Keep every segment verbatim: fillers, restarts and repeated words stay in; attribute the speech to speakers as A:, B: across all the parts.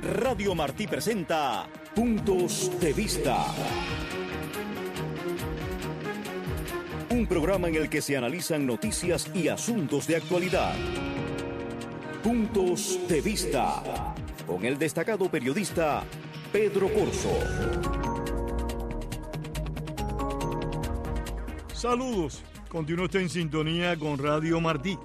A: Radio Martí presenta Puntos de Vista. Un programa en el que se analizan noticias y asuntos de actualidad. Puntos de Vista, con el destacado periodista Pedro Corso.
B: Saludos, continúa usted en sintonía con Radio Martí,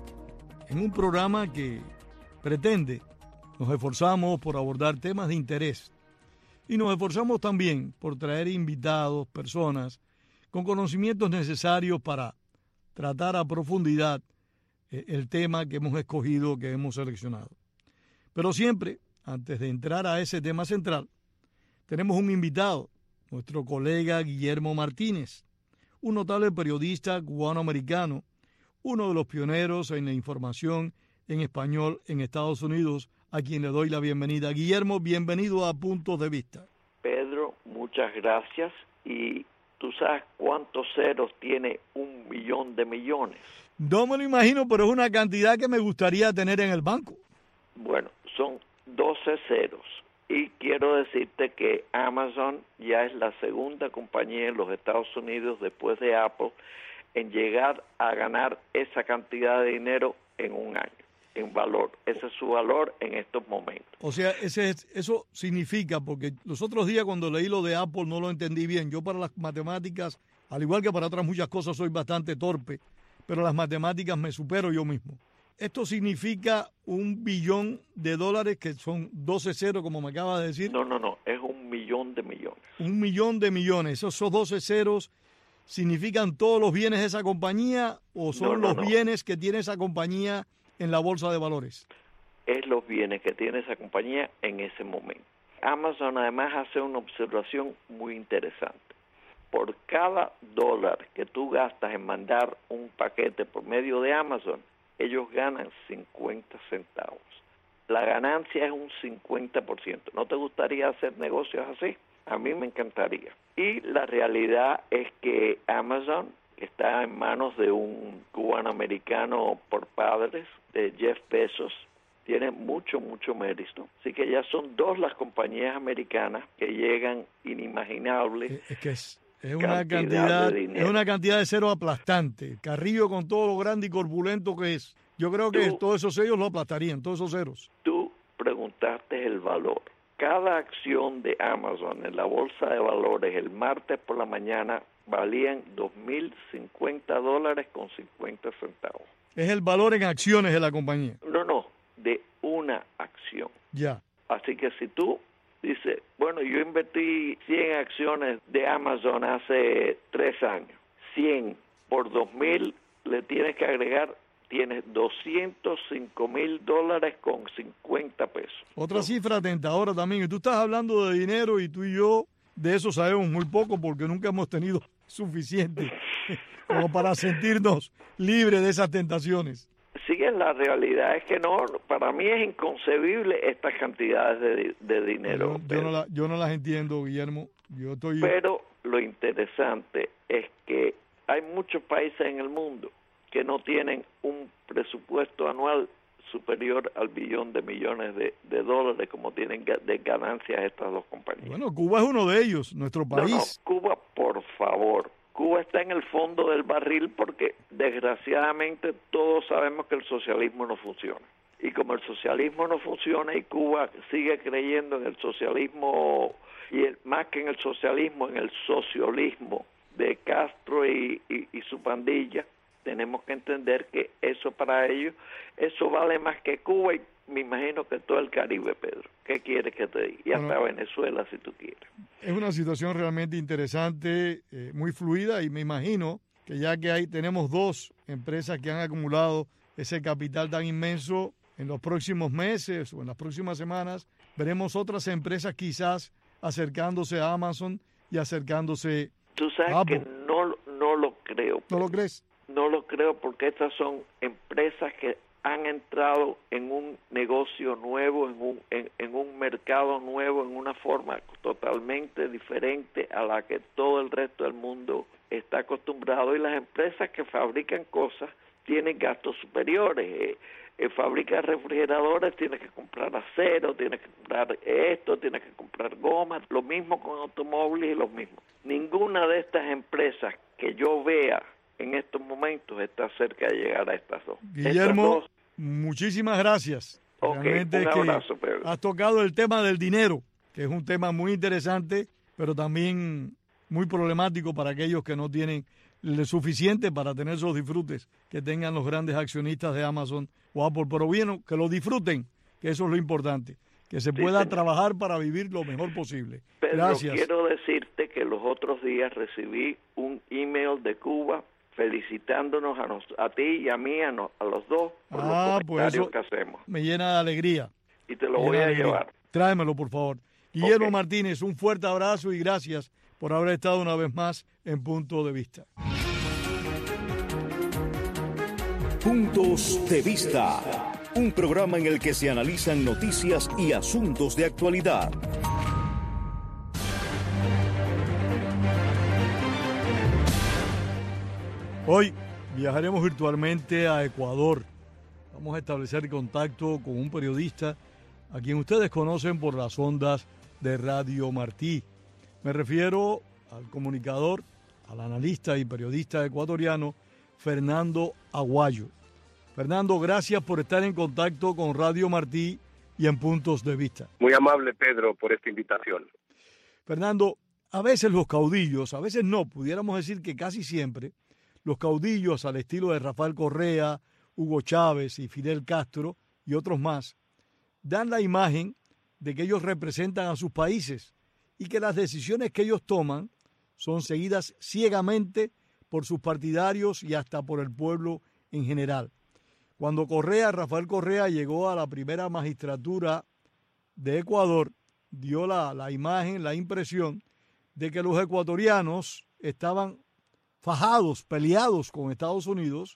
B: en un programa que pretende, nos esforzamos por abordar temas de interés y nos esforzamos también por traer invitados, personas con conocimientos necesarios para tratar a profundidad eh, el tema que hemos escogido, que hemos seleccionado. Pero siempre, antes de entrar a ese tema central, tenemos un invitado, nuestro colega Guillermo Martínez, un notable periodista cubano-americano, uno de los pioneros en la información en español en Estados Unidos, a quien le doy la bienvenida. Guillermo, bienvenido a Puntos de Vista.
C: Pedro, muchas gracias. ¿Y tú sabes cuántos ceros tiene un millón de millones?
B: No me lo imagino, pero es una cantidad que me gustaría tener en el banco.
C: Bueno, son doce ceros. Y quiero decirte que Amazon ya es la segunda compañía en los Estados Unidos después de Apple en llegar a ganar esa cantidad de dinero en un año, en valor. Ese es su valor en estos momentos.
B: O sea, ese es, eso significa, porque los otros días cuando leí lo de Apple no lo entendí bien. Yo para las matemáticas, al igual que para otras muchas cosas, soy bastante torpe, pero las matemáticas me supero yo mismo. ¿Esto significa un billón de dólares, que son doce ceros, como me acaba de decir?
C: No, no, no, es un millón de millones. Un
B: millón de millones. ¿Esos, esos doce ceros significan todos los bienes de esa compañía o son no, no, los no. bienes que tiene esa compañía en la bolsa de valores?
C: Es los bienes que tiene esa compañía en ese momento. Amazon además hace una observación muy interesante. Por cada dólar que tú gastas en mandar un paquete por medio de Amazon, ellos ganan cincuenta centavos. La ganancia es un cincuenta por ciento. ¿No te gustaría hacer negocios así? A mí me encantaría. Y la realidad es que Amazon está en manos de un cubano-americano por padres, de Jeff Bezos. Tiene mucho, mucho mérito. Así que ya son dos las compañías americanas que llegan inimaginables.
B: Es que es... Es una cantidad, cantidad es una cantidad de cero aplastante. Carrillo, con todo lo grande y corpulento que es, yo creo que tú, todos esos sellos lo aplastarían, todos esos ceros.
C: Tú preguntaste el valor. Cada acción de Amazon en la bolsa de valores el martes por la mañana valían dos mil cincuenta dólares con cincuenta centavos.
B: Es el valor en acciones de la compañía.
C: No, no, de una acción.
B: Ya.
C: Así que si tú dice, bueno, yo invertí cien acciones de Amazon hace tres años. cien por dos mil le tienes que agregar, tienes doscientos cinco mil dólares con cincuenta pesos.
B: Otra cifra tentadora también. Y tú estás hablando de dinero y tú y yo de eso sabemos muy poco porque nunca hemos tenido suficiente como para sentirnos libres de esas tentaciones.
C: Sí, la realidad es que no, para mí es inconcebible estas cantidades de, de dinero.
B: Yo, yo, no la, yo no las entiendo, Guillermo. Yo estoy...
C: Pero lo interesante es que hay muchos países en el mundo que no tienen un presupuesto anual superior al billón de millones de, de dólares como tienen de ganancias estas dos compañías.
B: Bueno, Cuba es uno de ellos, nuestro país.
C: No, no, Cuba, por favor. Cuba está en el fondo del barril porque desgraciadamente todos sabemos que el socialismo no funciona. Y como el socialismo no funciona y Cuba sigue creyendo en el socialismo, y el, más que en el socialismo, en el socialismo de Castro y, y, y su pandilla, tenemos que entender que eso para ellos, eso vale más que Cuba y me imagino que todo el Caribe, Pedro. ¿Qué quieres que te diga? Y hasta bueno, Venezuela, si tú quieres.
B: Es una situación realmente interesante, eh, muy fluida, y me imagino que ya que hay tenemos dos empresas que han acumulado ese capital tan inmenso, en los próximos meses o en las próximas semanas veremos otras empresas quizás acercándose a Amazon y acercándose
C: Tú sabes a Apple. Que no, no lo creo.
B: Pedro. ¿No lo crees?
C: No lo creo porque estas son empresas que han entrado en un negocio nuevo, en un, en, en un mercado nuevo, en una forma totalmente diferente a la que todo el resto del mundo está acostumbrado. Y las empresas que fabrican cosas tienen gastos superiores. Eh, En fábrica de refrigeradores tienes que comprar acero, tienes que comprar esto, tienes que comprar gomas, lo mismo con automóviles y lo mismo. Ninguna de estas empresas que yo vea en estos momentos está cerca de llegar a estas dos.
B: Guillermo,
C: estas dos,
B: muchísimas gracias.
C: Okay,
B: Realmente
C: un
B: es que
C: abrazo, Pedro.
B: has tocado el tema del dinero, que es un tema muy interesante, pero también muy problemático para aquellos que no tienen lo suficiente para tener esos disfrutes que tengan los grandes accionistas de Amazon o Apple. Pero bien, que lo disfruten, que eso es lo importante, que se
C: Sí,
B: pueda
C: señor.
B: trabajar para vivir lo mejor posible.
C: Pedro,
B: Gracias.
C: quiero decirte que los otros días recibí un email de Cuba felicitándonos a, nos, a ti y a mí, a, no, a los dos, por
B: Ah,
C: los
B: pues
C: comentarios
B: eso
C: que hacemos.
B: me llena de alegría.
C: Y te lo
B: Me
C: voy
B: llena
C: a
B: de alegría.
C: llevar.
B: Tráemelo, por favor. Guillermo
C: Ok.
B: Martínez, un fuerte abrazo y gracias por haber estado una vez más en Punto de Vista.
A: Puntos de Vista, un programa en el que se analizan noticias y asuntos de actualidad.
B: Hoy viajaremos virtualmente a Ecuador. Vamos a establecer contacto con un periodista a quien ustedes conocen por las ondas de Radio Martí. Me refiero al comunicador, al analista y periodista ecuatoriano Fernando Aguayo. Fernando, gracias por estar en contacto con Radio Martí y en Puntos de Vista.
D: Muy amable, Pedro, por esta invitación.
B: Fernando, a veces los caudillos, a veces no, pudiéramos decir que casi siempre, los caudillos al estilo de Rafael Correa, Hugo Chávez y Fidel Castro y otros más, dan la imagen de que ellos representan a sus países y que las decisiones que ellos toman son seguidas ciegamente por sus partidarios y hasta por el pueblo en general. Cuando Correa, Rafael Correa, llegó a la primera magistratura de Ecuador, dio la, la imagen, la impresión de que los ecuatorianos estaban fajados, peleados con Estados Unidos.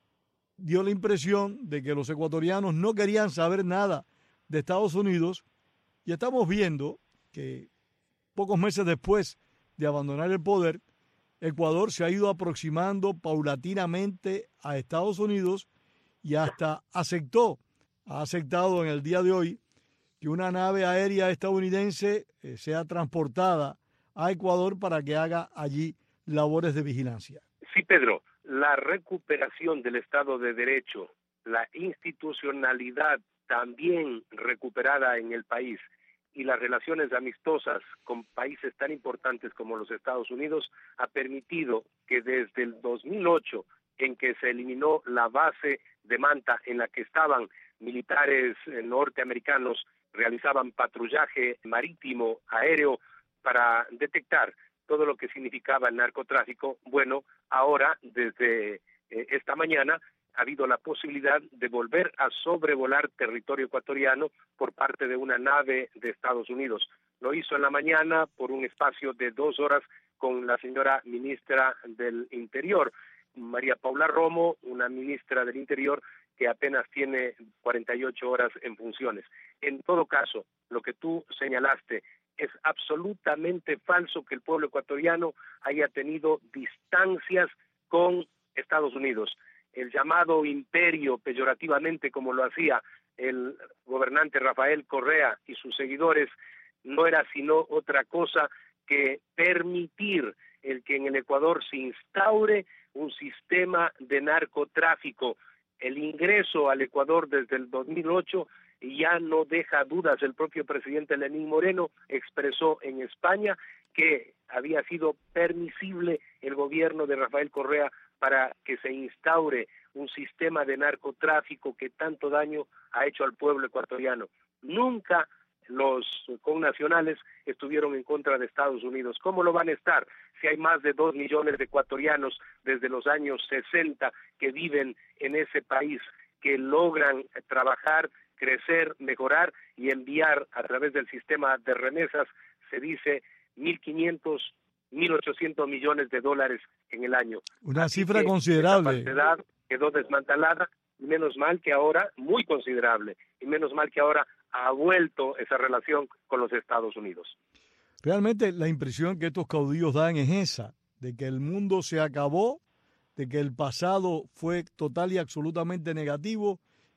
B: Dio la impresión de que los ecuatorianos no querían saber nada de Estados Unidos y estamos viendo que pocos meses después de abandonar el poder, Ecuador se ha ido aproximando paulatinamente a Estados Unidos y hasta aceptó, ha aceptado en el día de hoy que una nave aérea estadounidense eh, sea transportada a Ecuador para que haga allí labores de vigilancia.
D: Sí, Pedro, la recuperación del Estado de Derecho, la institucionalidad también recuperada en el país y las relaciones amistosas con países tan importantes como los Estados Unidos ha permitido que desde el dos mil ocho, en que se eliminó la base de Manta en la que estaban militares norteamericanos, realizaban patrullaje marítimo, aéreo, para detectar todo lo que significaba el narcotráfico. Bueno, ahora, desde eh, esta mañana, ha habido la posibilidad de volver a sobrevolar territorio ecuatoriano por parte de una nave de Estados Unidos. Lo hizo en la mañana por un espacio de dos horas con la señora ministra del Interior, María Paula Romo, una ministra del Interior que apenas tiene cuarenta y ocho horas en funciones. En todo caso, lo que tú señalaste, es absolutamente falso que el pueblo ecuatoriano haya tenido distancias con Estados Unidos. El llamado imperio, peyorativamente como lo hacía el gobernante Rafael Correa y sus seguidores, no era sino otra cosa que permitir el que en el Ecuador se instaure un sistema de narcotráfico. El ingreso al Ecuador desde el dos mil ocho ya no deja dudas. El propio presidente Lenín Moreno expresó en España que había sido permisible el gobierno de Rafael Correa para que se instaure un sistema de narcotráfico que tanto daño ha hecho al pueblo ecuatoriano. Nunca los connacionales estuvieron en contra de Estados Unidos. ¿Cómo lo van a estar si hay más de dos millones de ecuatorianos desde los años sesenta que viven en ese país, que logran trabajar, crecer, mejorar y enviar a través del sistema de remesas, se dice, mil quinientos, mil ochocientos millones de dólares en el año?
B: Una
D: Así
B: cifra
D: que
B: considerable.
D: Esa falsedad quedó desmantelada, y menos mal que ahora, muy considerable, y menos mal que ahora ha vuelto esa relación con los Estados Unidos.
B: Realmente la impresión que estos caudillos dan es esa, de que el mundo se acabó, de que el pasado fue total y absolutamente negativo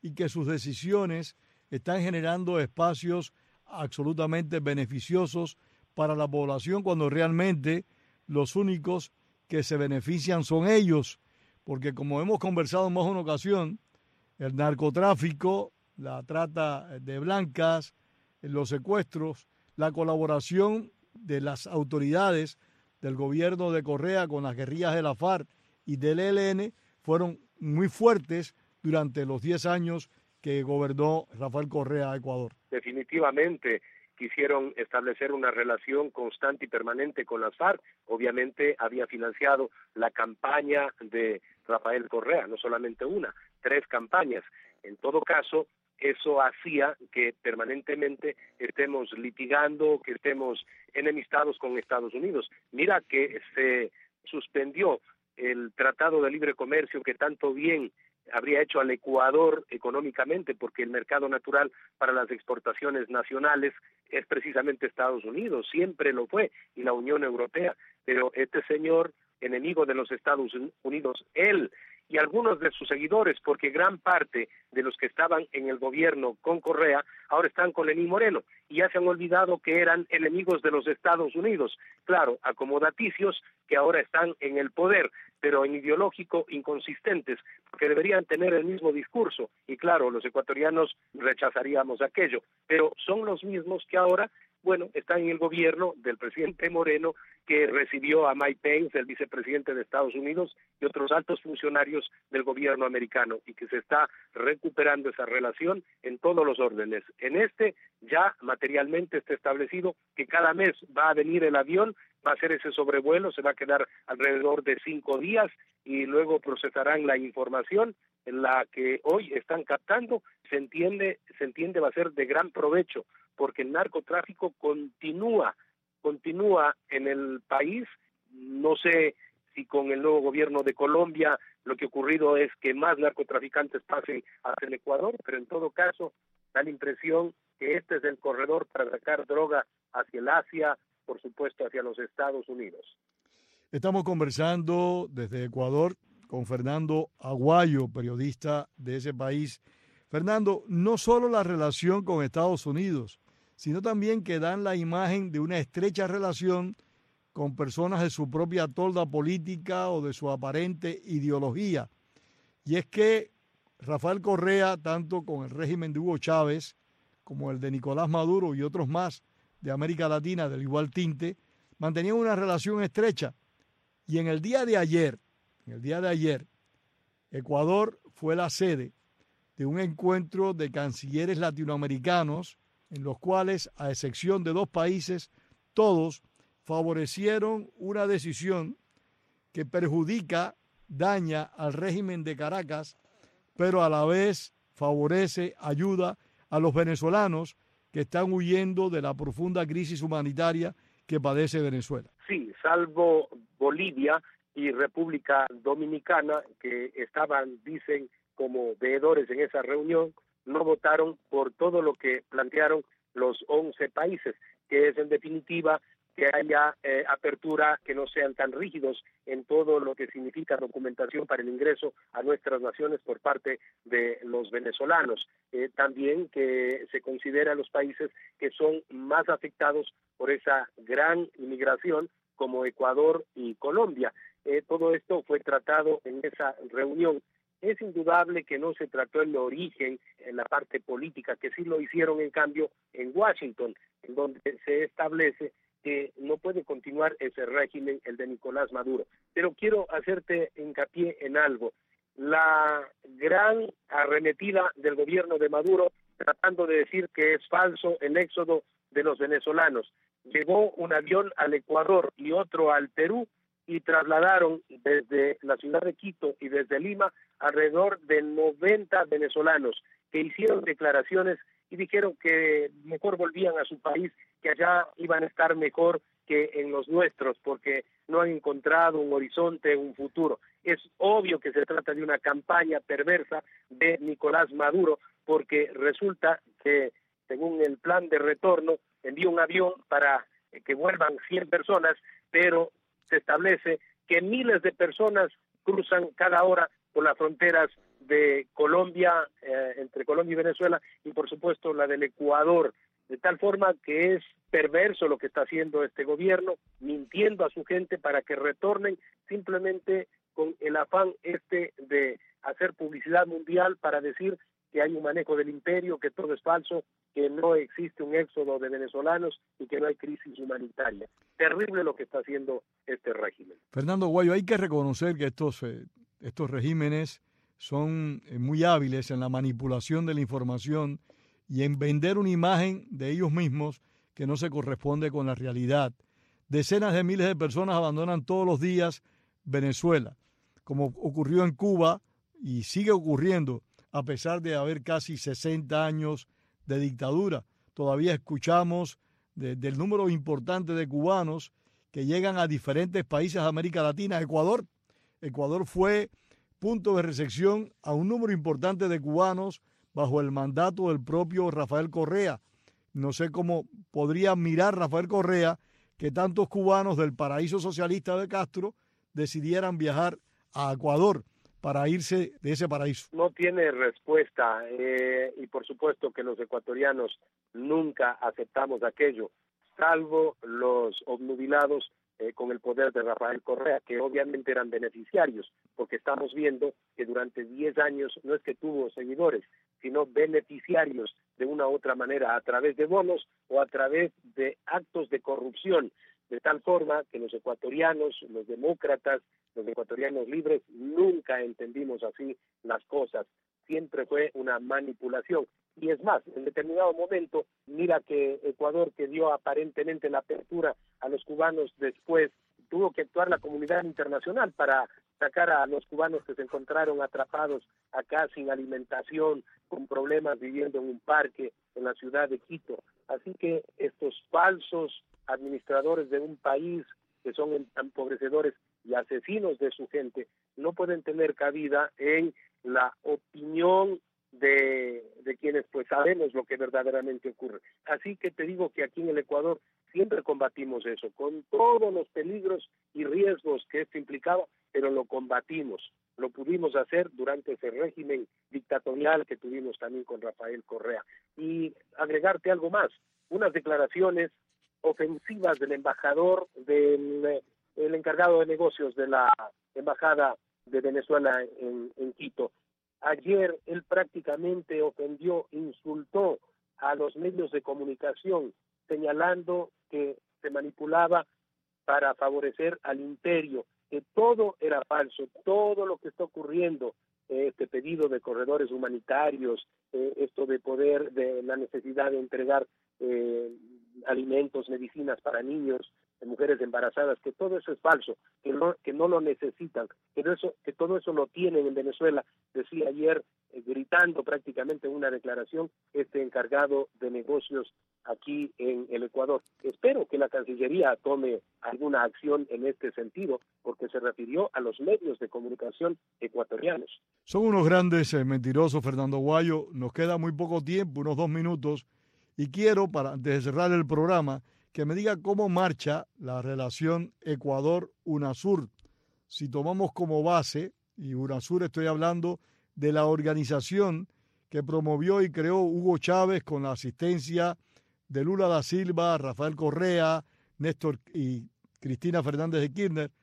B: y que sus decisiones están generando espacios absolutamente beneficiosos para la población cuando realmente los únicos que se benefician son ellos, porque como hemos conversado en más de una ocasión, el narcotráfico, la trata de blancas, los secuestros, la colaboración de las autoridades del gobierno de Correa con las guerrillas de la FARC y del E L N fueron muy fuertes durante los diez años que gobernó Rafael Correa a Ecuador.
D: Definitivamente quisieron establecer una relación constante y permanente con las FARC. Obviamente había financiado la campaña de Rafael Correa, no solamente una, tres campañas. En todo caso, eso hacía que permanentemente estemos litigando, que estemos enemistados con Estados Unidos. Mira que se suspendió el Tratado de Libre Comercio que tanto bien habría hecho al Ecuador económicamente, porque el mercado natural para las exportaciones nacionales es precisamente Estados Unidos, siempre lo fue, y la Unión Europea. Pero este señor, enemigo de los Estados Unidos, él y algunos de sus seguidores, porque gran parte de los que estaban en el gobierno con Correa ahora están con Lenín Moreno y ya se han olvidado que eran enemigos de los Estados Unidos, claro, acomodaticios que ahora están en el poder, pero en ideológico inconsistentes, porque deberían tener el mismo discurso, y claro, los ecuatorianos rechazaríamos aquello, pero son los mismos que ahora, bueno, están en el gobierno del presidente Moreno, que recibió a Mike Pence, el vicepresidente de Estados Unidos, y otros altos funcionarios del gobierno americano, y que se está recuperando esa relación en todos los órdenes. En este, ya materialmente está establecido que cada mes va a venir el avión, va a hacer ese sobrevuelo, se va a quedar alrededor de cinco días, y luego procesarán la información en la que hoy están captando. Se entiende, se entiende va a ser de gran provecho, porque el narcotráfico continúa, continúa en el país. No sé si con el nuevo gobierno de Colombia lo que ha ocurrido es que más narcotraficantes pasen hacia el Ecuador, pero en todo caso da la impresión que este es el corredor para sacar droga hacia el Asia, por supuesto hacia los Estados Unidos.
B: Estamos conversando desde Ecuador con Fernando Aguayo, periodista de ese país. Fernando, no solo la relación con Estados Unidos, sino también que dan la imagen de una estrecha relación con personas de su propia tolda política o de su aparente ideología. Y es que Rafael Correa, tanto con el régimen de Hugo Chávez como el de Nicolás Maduro y otros más de América Latina del igual tinte, mantenían una relación estrecha. Y en el día de ayer, en el día de ayer, Ecuador fue la sede de un encuentro de cancilleres latinoamericanos en los cuales, a excepción de dos países, todos favorecieron una decisión que perjudica, daña al régimen de Caracas, pero a la vez favorece, ayuda a los venezolanos que están huyendo de la profunda crisis humanitaria que padece Venezuela.
D: Sí, salvo Bolivia y República Dominicana, que estaban, dicen, como veedores en esa reunión, no votaron por todo lo que plantearon los once países, que es en definitiva que haya eh, apertura, que no sean tan rígidos en todo lo que significa documentación para el ingreso a nuestras naciones por parte de los venezolanos. Eh, también que se considera a los países que son más afectados por esa gran inmigración, como Ecuador y Colombia. Eh, todo esto fue tratado en esa reunión. Es indudable que no se trató el origen en la parte política, que sí lo hicieron en cambio en Washington, en donde se establece que no puede continuar ese régimen, el de Nicolás Maduro. Pero quiero hacerte hincapié en algo. La gran arremetida del gobierno de Maduro, tratando de decir que es falso el éxodo de los venezolanos. Llegó un avión al Ecuador y otro al Perú, y trasladaron desde la ciudad de Quito y desde Lima alrededor de noventa venezolanos que hicieron declaraciones y dijeron que mejor volvían a su país, que allá iban a estar mejor que en los nuestros, porque no han encontrado un horizonte, un futuro. Es obvio que se trata de una campaña perversa de Nicolás Maduro, porque resulta que, según el plan de retorno, envía un avión para que vuelvan cien personas, pero se establece que miles de personas cruzan cada hora por las fronteras de Colombia, eh, entre Colombia y Venezuela, y por supuesto la del Ecuador, de tal forma que es perverso lo que está haciendo este gobierno, mintiendo a su gente para que retornen simplemente con el afán este de hacer publicidad mundial para decir que hay un manejo del imperio, que todo es falso, que no existe un éxodo de venezolanos y que no hay crisis humanitaria. Terrible lo que está haciendo este régimen.
B: Fernando Aguayo, hay que reconocer que estos, eh, estos regímenes son eh, muy hábiles en la manipulación de la información y en vender una imagen de ellos mismos que no se corresponde con la realidad. Decenas de miles de personas abandonan todos los días Venezuela, como ocurrió en Cuba y sigue ocurriendo a pesar de haber casi sesenta años de dictadura. Todavía escuchamos de, del número importante de cubanos que llegan a diferentes países de América Latina. Ecuador, Ecuador fue punto de recepción a un número importante de cubanos bajo el mandato del propio Rafael Correa. No sé cómo podría mirar Rafael Correa que tantos cubanos del paraíso socialista de Castro decidieran viajar a Ecuador para irse de ese paraíso.
D: No tiene respuesta eh, y por supuesto que los ecuatorianos nunca aceptamos aquello, salvo los obnubilados eh, con el poder de Rafael Correa, que obviamente eran beneficiarios, porque estamos viendo que durante diez años no es que tuvo seguidores, sino beneficiarios de una u otra manera, a través de bonos o a través de actos de corrupción, de tal forma que los ecuatorianos, los demócratas, los ecuatorianos libres, nunca entendimos así las cosas. Siempre fue una manipulación. Y es más, en determinado momento, mira que Ecuador, que dio aparentemente la apertura a los cubanos, después tuvo que actuar la comunidad internacional para sacar a los cubanos que se encontraron atrapados acá sin alimentación, con problemas viviendo en un parque en la ciudad de Quito. Así que estos falsos administradores de un país que son empobrecedores y asesinos de su gente no pueden tener cabida en la opinión de, de quienes pues sabemos lo que verdaderamente ocurre. Así que te digo que aquí en el Ecuador siempre combatimos eso, con todos los peligros y riesgos que esto implicaba, pero lo combatimos. Lo pudimos hacer durante ese régimen dictatorial que tuvimos también con Rafael Correa. Y agregarte algo más, unas declaraciones ofensivas del embajador, del el encargado de negocios de la Embajada de Venezuela en, en Quito. Ayer él prácticamente ofendió, insultó a los medios de comunicación, señalando que se manipulaba para favorecer al imperio, que todo era falso, todo lo que está ocurriendo, este pedido de corredores humanitarios, eh, esto de poder, de la necesidad de entregar eh, alimentos, medicinas para niños, de mujeres embarazadas, que todo eso es falso, que no, que no lo necesitan, que, no eso, que todo eso lo tienen en Venezuela, decía ayer, eh, gritando prácticamente en una declaración, este encargado de negocios aquí en el Ecuador. Espero que la Cancillería tome alguna acción en este sentido, porque se refirió a los medios de comunicación ecuatorianos.
B: Son unos grandes eh, mentirosos, Fernando Aguayo. Nos queda muy poco tiempo, unos dos minutos, y quiero, para antes de cerrar el programa, que me diga cómo marcha la relación Ecuador-UNASUR. Si tomamos como base, y UNASUR estoy hablando de la organización que promovió y creó Hugo Chávez con la asistencia de Lula da Silva, Rafael Correa, Néstor y Cristina Fernández de Kirchner,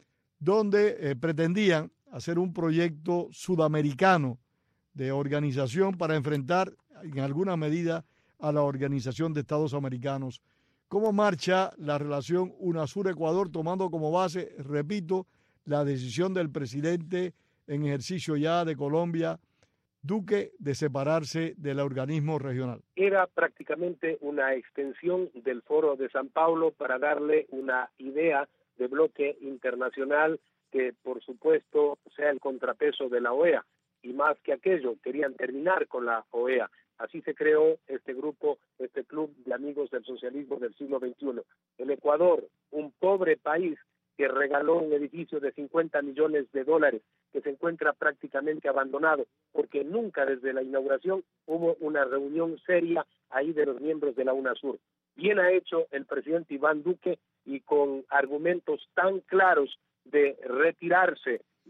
B: donde eh, pretendían hacer un proyecto sudamericano de organización para enfrentar en alguna medida a la Organización de Estados Americanos. ¿Cómo marcha la relación UNASUR-Ecuador tomando como base, repito, la decisión del presidente en ejercicio ya de Colombia, Duque, de separarse del organismo regional?
D: Era prácticamente una extensión del Foro de San Paulo para darle una idea de bloque internacional que, por supuesto, sea el contrapeso de la O E A. Y más que aquello, querían terminar con la O E A. Así se creó este grupo, este club de amigos del socialismo del siglo veintiuno. El Ecuador, un pobre país que regaló un edificio de cincuenta millones de dólares, que se encuentra prácticamente abandonado, porque nunca desde la inauguración hubo una reunión seria ahí de los miembros de la UNASUR. Bien ha hecho el presidente Iván Duque, y con argumentos tan claros de retirarse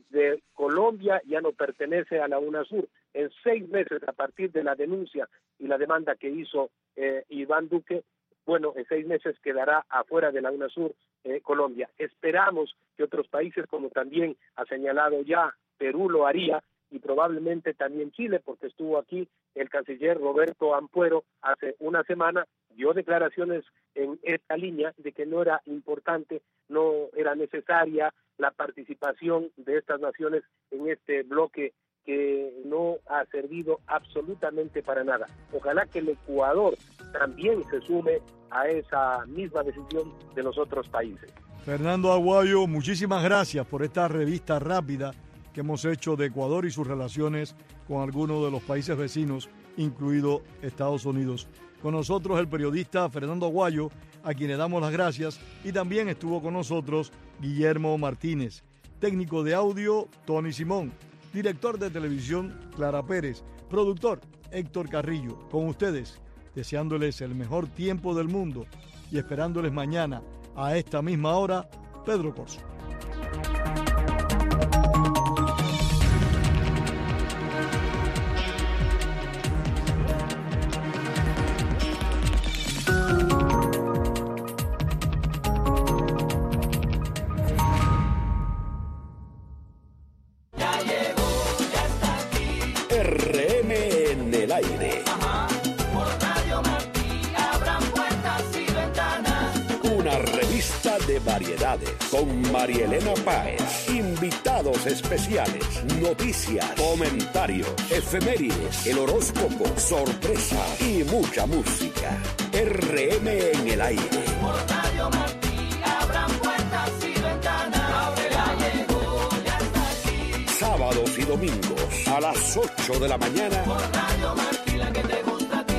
D: de Colombia ya no pertenece a la UNASUR. En seis meses, a partir de la denuncia y la demanda que hizo eh, Iván Duque, bueno, en seis meses quedará afuera de la UNASUR eh, Colombia. Esperamos que otros países, como también ha señalado ya, Perú lo haría, y probablemente también Chile, porque estuvo aquí el canciller Roberto Ampuero hace una semana, dio declaraciones en esta línea de que no era importante, no era necesaria la participación de estas naciones en este bloque que no ha servido absolutamente para nada. Ojalá que el Ecuador también se sume a esa misma decisión de los otros países.
B: Fernando Aguayo, muchísimas gracias por esta revista rápida que hemos hecho de Ecuador y sus relaciones con algunos de los países vecinos, incluido Estados Unidos. Con nosotros el periodista Fernando Aguayo, a quien le damos las gracias, y también estuvo con nosotros Guillermo Martínez, técnico de audio Tony Simón, director de televisión Clara Pérez, productor Héctor Carrillo. Con ustedes, deseándoles el mejor tiempo del mundo y esperándoles mañana a esta misma hora, Pedro Corso.
A: R M en el aire.
E: Ajá. Por Radio Martí abran puertas y ventanas.
A: Una revista de variedades con Marielena Páez. Invitados especiales, noticias, comentarios, efemérides, el horóscopo, sorpresas y mucha música. R M en el aire.
E: Por Radio Martí abran puertas y ventanas. Ya llegó, ya está aquí.
A: Sábados y domingos a las ocho de la mañana.
E: Por Radio Martí, la que te gusta a ti.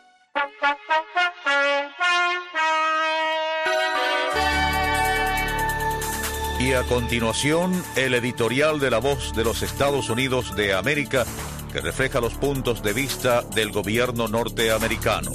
F: Y a continuación, el editorial de La Voz de los Estados Unidos de América, que refleja los puntos de vista del gobierno norteamericano.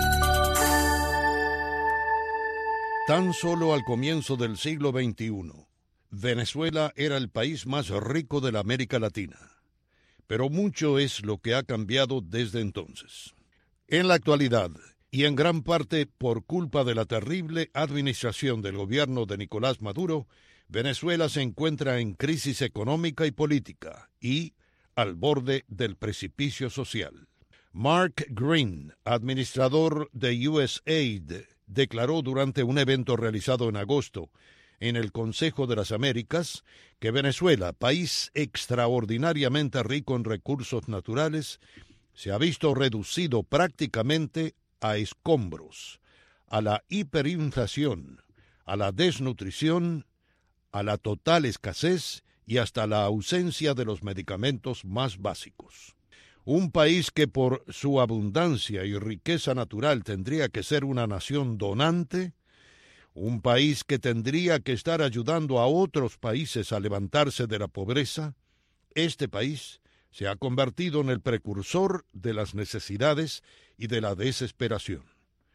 G: Tan solo al comienzo del siglo veintiuno, Venezuela era el país más rico de la América Latina. Pero mucho es lo que ha cambiado desde entonces. En la actualidad, y en gran parte por culpa de la terrible administración del gobierno de Nicolás Maduro, Venezuela se encuentra en crisis económica y política y al borde del precipicio social. Mark Green, administrador de U S A I D, declaró durante un evento realizado en agosto en el Consejo de las Américas que Venezuela, país extraordinariamente rico en recursos naturales, se ha visto reducido prácticamente a escombros, a la hiperinflación, a la desnutrición, a la total escasez y hasta la ausencia de los medicamentos más básicos. Un país que por su abundancia y riqueza natural tendría que ser una nación donante, un país que tendría que estar ayudando a otros países a levantarse de la pobreza, este país se ha convertido en el precursor de las necesidades y de la desesperación.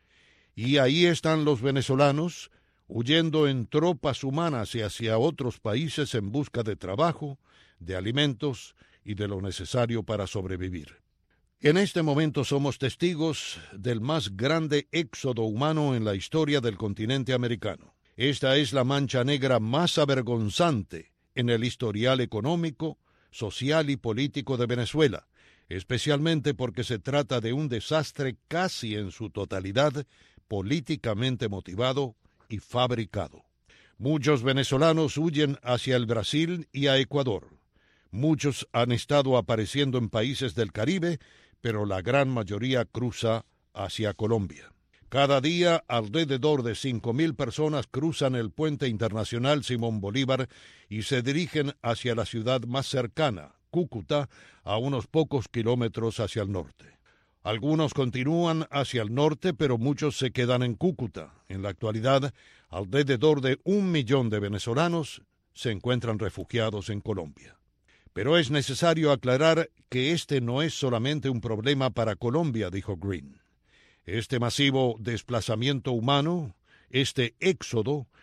G: Y ahí están los venezolanos, huyendo en tropas humanas y hacia otros países en busca de trabajo, de alimentos y de lo necesario para sobrevivir. En este momento somos testigos del más grande éxodo humano en la historia del continente americano. Esta es la mancha negra más avergonzante en el historial económico, social y político de Venezuela, especialmente porque se trata de un desastre casi en su totalidad políticamente motivado y fabricado. Muchos venezolanos huyen hacia el Brasil y a Ecuador. Muchos han estado apareciendo en países del Caribe, pero la gran mayoría cruza hacia Colombia. Cada día, alrededor de cinco mil personas cruzan el puente internacional Simón Bolívar y se dirigen hacia la ciudad más cercana, Cúcuta, a unos pocos kilómetros hacia el norte. Algunos continúan hacia el norte, pero muchos se quedan en Cúcuta. En la actualidad, alrededor de un millón de venezolanos se encuentran refugiados en Colombia. Pero es necesario aclarar que este no es solamente un problema para Colombia, dijo Green. Este masivo desplazamiento humano, este éxodo,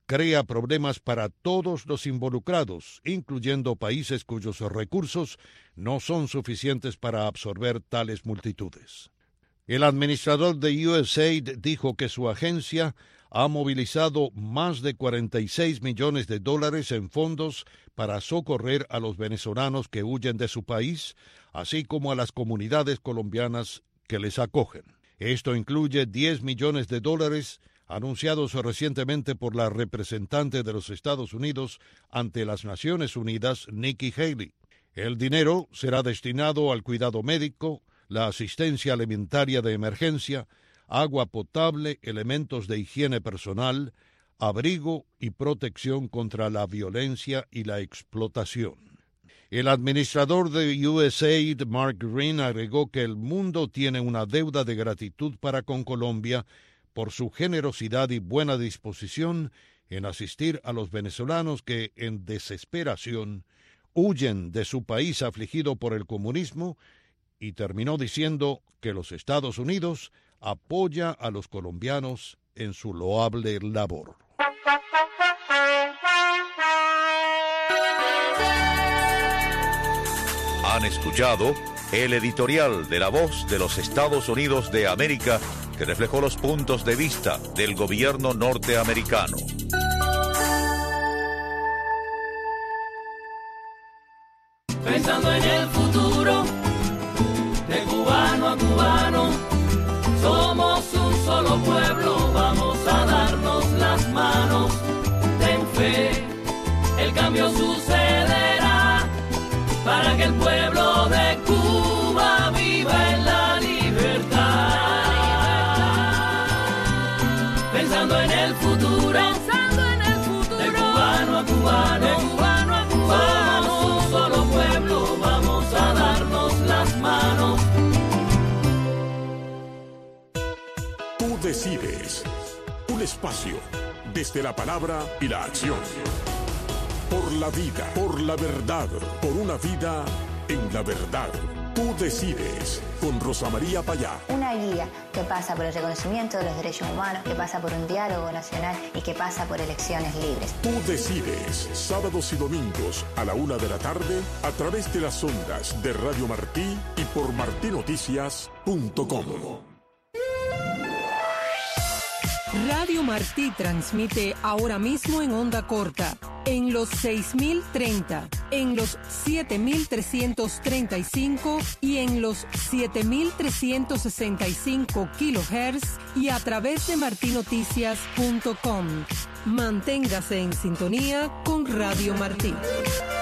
G: crea problemas para todos los involucrados, incluyendo países cuyos recursos no son suficientes para absorber tales multitudes. El administrador de U S A I D dijo que su agencia ha movilizado más de cuarenta y seis millones de dólares en fondos para socorrer a los venezolanos que huyen de su país, así como a las comunidades colombianas que les acogen. Esto incluye diez millones de dólares anunciados recientemente por la representante de los Estados Unidos ante las Naciones Unidas, Nikki Haley. El dinero será destinado al cuidado médico, la asistencia alimentaria de emergencia, agua potable, elementos de higiene personal, abrigo y protección contra la violencia y la explotación. El administrador de U S A I D, Mark Green, agregó que el mundo tiene una deuda de gratitud para con Colombia por su generosidad y buena disposición en asistir a los venezolanos que, en desesperación, huyen de su país afligido por el comunismo, y terminó diciendo que los Estados Unidos apoya a los colombianos en su loable labor.
F: Han escuchado el editorial de La Voz de los Estados Unidos de América, que reflejó los puntos de vista del gobierno norteamericano.
E: Pensando en el futuro, de cubano a cubano, somos un solo pueblo, vamos a darnos las manos. Ten fe, el cambio sucederá, para que el pueblo de Cuba viva en la libertad. Pensando en el futuro, pensando en el futuro, de cubano a cubano, de cubano a cubano, somos un solo pueblo, vamos a darnos las manos.
H: Tú decides. Un espacio desde la palabra y la acción. Por la vida, por la verdad, por una vida en la verdad. Tú decides, con Rosa María Payá.
I: Una guía que pasa por el reconocimiento de los derechos humanos, que pasa por un diálogo nacional y que pasa por elecciones libres.
H: Tú decides, sábados y domingos a la una de la tarde, a través de las ondas de Radio Martí y por martí noticias punto com.
J: Radio Martí transmite ahora mismo en onda corta, en los seis mil treinta, en los siete mil trescientos treinta y cinco y en los siete mil trescientos sesenta y cinco kilohertz y a través de martí noticias punto com. Manténgase en sintonía con Radio Martí.